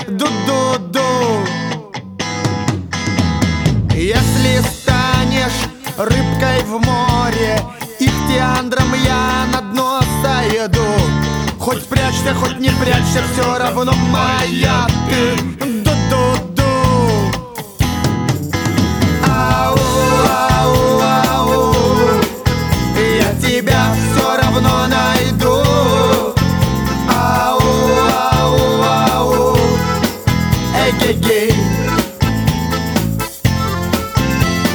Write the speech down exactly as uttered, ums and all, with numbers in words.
ду-ду-ду. Если станешь рыбкой в море, ихтиандром я на дно сойду. Хоть прячься, хоть не прячься, все равно моя ты.